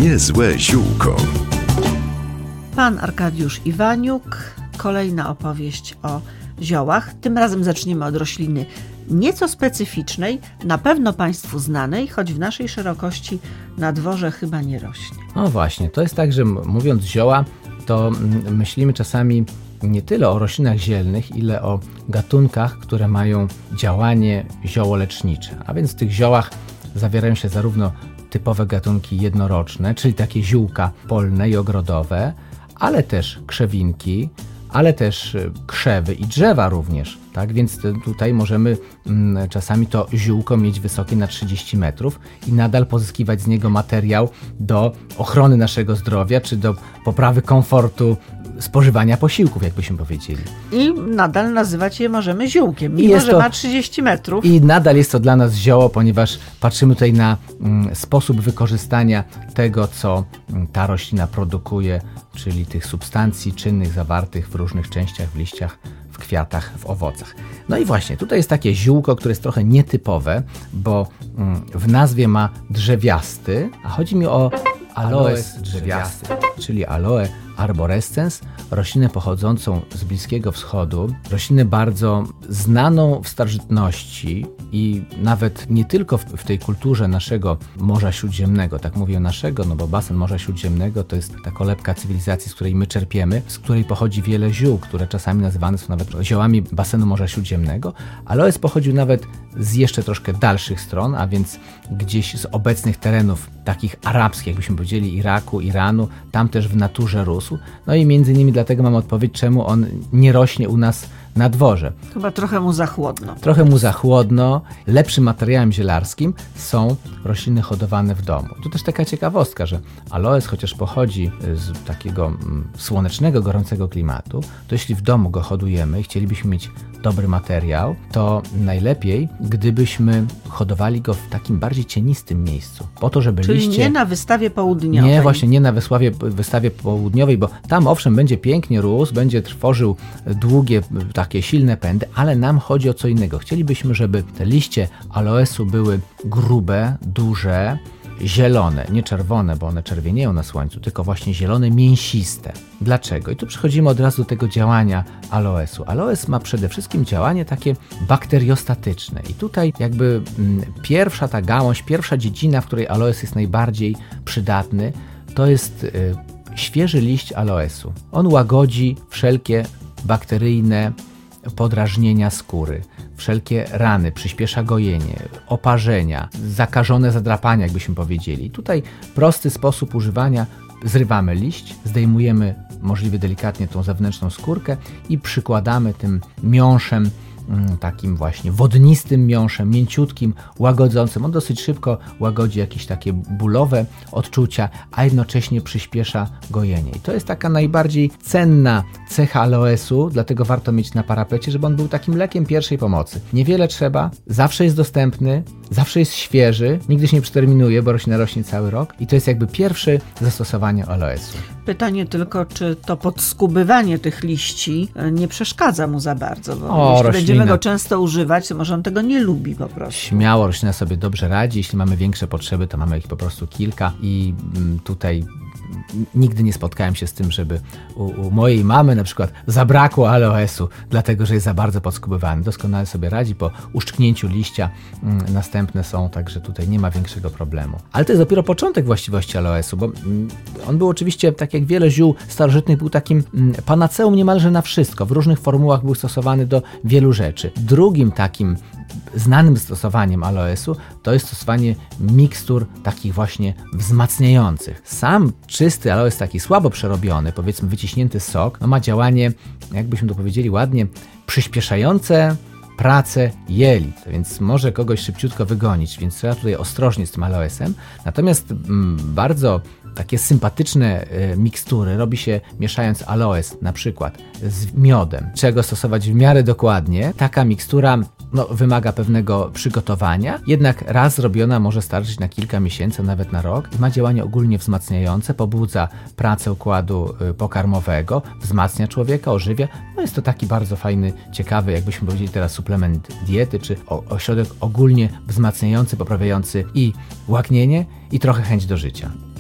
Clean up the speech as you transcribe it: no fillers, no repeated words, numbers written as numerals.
Niezłe ziółko. Pan Arkadiusz Iwaniuk, kolejna opowieść o ziołach. Tym razem zaczniemy od rośliny nieco specyficznej, na pewno Państwu znanej, choć w naszej szerokości na dworze chyba nie rośnie. No właśnie, to jest tak, że mówiąc zioła, to myślimy czasami nie tyle o roślinach zielnych, ile o gatunkach, które mają działanie ziołolecznicze. A więc w tych ziołach zawierają się zarówno typowe gatunki jednoroczne, czyli takie ziółka polne i ogrodowe, ale też krzewinki, ale też krzewy i drzewa również. Tak więc tutaj możemy czasami to ziółko mieć wysokie na 30 metrów i nadal pozyskiwać z niego materiał do ochrony naszego zdrowia, czy do poprawy komfortu spożywania posiłków, jakbyśmy powiedzieli. I nadal nazywać je możemy ziółkiem, mimo że ma 30 metrów. I nadal jest to dla nas zioło, ponieważ patrzymy tutaj na sposób wykorzystania tego, co ta roślina produkuje, czyli tych substancji czynnych zawartych w różnych częściach, w liściach, w kwiatach, w owocach. No i właśnie, tutaj jest takie ziółko, które jest trochę nietypowe, bo w nazwie ma drzewiasty, a chodzi mi o aloes drzewiasty, czyli Aloe arborescens, roślinę pochodzącą z Bliskiego Wschodu, roślinę bardzo znaną w starożytności i nawet nie tylko w tej kulturze naszego Morza Śródziemnego, tak mówię naszego, no bo basen Morza Śródziemnego to jest ta kolebka cywilizacji, z której my czerpiemy, z której pochodzi wiele ziół, które czasami nazywane są nawet ziołami basenu Morza Śródziemnego. Aloes pochodził nawet z jeszcze troszkę dalszych stron, a więc gdzieś z obecnych terenów takich arabskich, jakbyśmy powiedzieli, Iraku, Iranu, tam też w naturze rósł. No i między innymi dlatego mam odpowiedź, czemu on nie rośnie u nas na dworze. Chyba trochę mu za chłodno. Trochę mu za chłodno. Lepszym materiałem zielarskim są rośliny hodowane w domu. Tu też taka ciekawostka, że aloes, chociaż pochodzi z takiego słonecznego, gorącego klimatu, to jeśli w domu go hodujemy i chcielibyśmy mieć dobry materiał, to najlepiej, gdybyśmy hodowali go w takim bardziej cienistym miejscu. Po to, żeby Czyli liście... nie na wystawie południowej. Nie, właśnie nie na wystawie południowej, bo tam owszem będzie pięknie rósł, będzie tworzył długie, takie silne pędy, ale nam chodzi o co innego. Chcielibyśmy, żeby te liście aloesu były grube, duże, zielone, nie czerwone, bo one czerwienieją na słońcu, tylko właśnie zielone, mięsiste. Dlaczego? I tu przechodzimy od razu do tego działania aloesu. Aloes ma przede wszystkim działanie takie bakteriostatyczne i tutaj jakby pierwsza ta gałąź, pierwsza dziedzina, w której aloes jest najbardziej przydatny, to jest świeży liść aloesu. On łagodzi wszelkie bakteryjne podrażnienia skóry, wszelkie rany, przyspiesza gojenie, oparzenia, zakażone zadrapania, jakbyśmy powiedzieli. Tutaj prosty sposób używania: zrywamy liść, zdejmujemy możliwie delikatnie tą zewnętrzną skórkę i przykładamy tym miąższem, takim właśnie wodnistym miąższem, mięciutkim, łagodzącym. On dosyć szybko łagodzi jakieś takie bólowe odczucia, a jednocześnie przyspiesza gojenie. I to jest taka najbardziej cenna cecha aloesu, dlatego warto mieć na parapecie, żeby on był takim lekiem pierwszej pomocy. Niewiele trzeba, zawsze jest dostępny, zawsze jest świeży, nigdy się nie przeterminuje, bo roślina rośnie cały rok i to jest jakby pierwsze zastosowanie aloesu. Pytanie tylko, czy to podskubywanie tych liści nie przeszkadza mu za bardzo, bo jeśli będziemy go często używać, to może on tego nie lubi po prostu. Śmiało, roślina sobie dobrze radzi. Jeśli mamy większe potrzeby, to mamy ich po prostu kilka i tutaj nigdy nie spotkałem się z tym, żeby u mojej mamy na przykład zabrakło aloesu, dlatego że jest za bardzo podskubywany. Doskonale sobie radzi, po uszczknięciu liścia następne są, także tutaj nie ma większego problemu. Ale to jest dopiero początek właściwości aloesu, bo on był oczywiście, tak jak wiele ziół starożytnych, był takim panaceum niemalże na wszystko. W różnych formułach był stosowany do wielu rzeczy. Drugim takim znanym stosowaniem aloesu to jest stosowanie mikstur takich właśnie wzmacniających. Sam czysty aloes, taki słabo przerobiony, powiedzmy wyciśnięty sok, ma działanie, jakbyśmy to powiedzieli ładnie, przyspieszające pracę jelit, więc może kogoś szybciutko wygonić, więc trzeba tutaj ostrożnie z tym aloesem. Natomiast bardzo takie sympatyczne mikstury robi się mieszając aloes na przykład z miodem. Trzeba go stosować w miarę dokładnie. Taka mikstura wymaga pewnego przygotowania, jednak raz zrobiona może starczyć na kilka miesięcy, nawet na rok. Ma działanie ogólnie wzmacniające, pobudza pracę układu pokarmowego, wzmacnia człowieka, ożywia. Jest to taki bardzo fajny, ciekawy, jakbyśmy powiedzieli teraz, suplement diety, czy ośrodek ogólnie wzmacniający, poprawiający i łaknienie, i trochę chęć do życia.